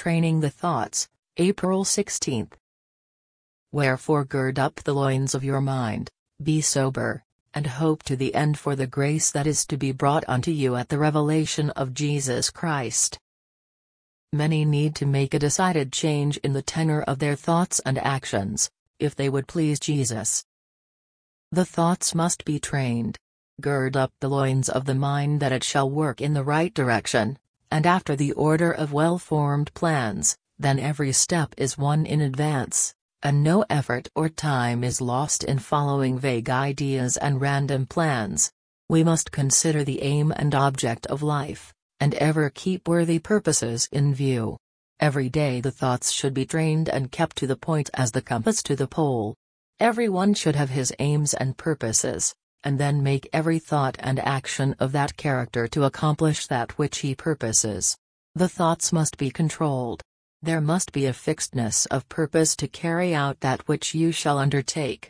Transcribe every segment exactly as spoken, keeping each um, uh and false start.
Training the Thoughts, April sixteenth. Wherefore gird up the loins of your mind, be sober, and hope to the end for the grace that is to be brought unto you at the revelation of Jesus Christ. Many need to make a decided change in the tenor of their thoughts and actions, if they would please Jesus. The thoughts must be trained. Gird up the loins of the mind that it shall work in the right direction, and after the order of well-formed plans, then every step is won in advance, and no effort or time is lost in following vague ideas and random plans. We must consider the aim and object of life, and ever keep worthy purposes in view. Every day the thoughts should be trained and kept to the point as the compass to the pole. Everyone should have his aims and purposes, and then make every thought and action of that character to accomplish that which he purposes. The thoughts must be controlled. There must be a fixedness of purpose to carry out that which you shall undertake.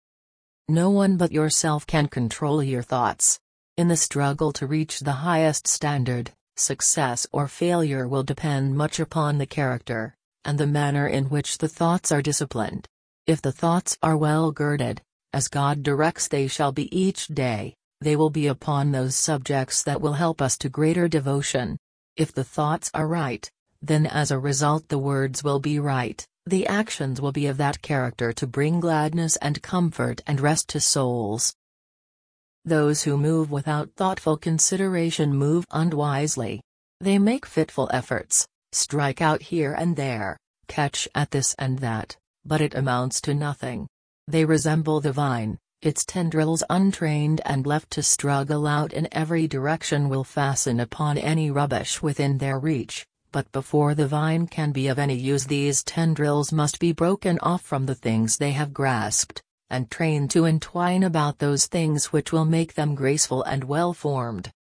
No one but yourself can control your thoughts. In the struggle to reach the highest standard, success or failure will depend much upon the character, and the manner in which the thoughts are disciplined. If the thoughts are well girded, as God directs they shall be each day, they will be upon those subjects that will help us to greater devotion. If the thoughts are right, then as a result the words will be right, the actions will be of that character to bring gladness and comfort and rest to souls. Those who move without thoughtful consideration move unwisely. They make fitful efforts, strike out here and there, catch at this and that, but it amounts to nothing. They resemble the vine, its tendrils untrained and left to struggle out in every direction will fasten upon any rubbish within their reach, but before the vine can be of any use these tendrils must be broken off from the things they have grasped, and trained to entwine about those things which will make them graceful and well-formed.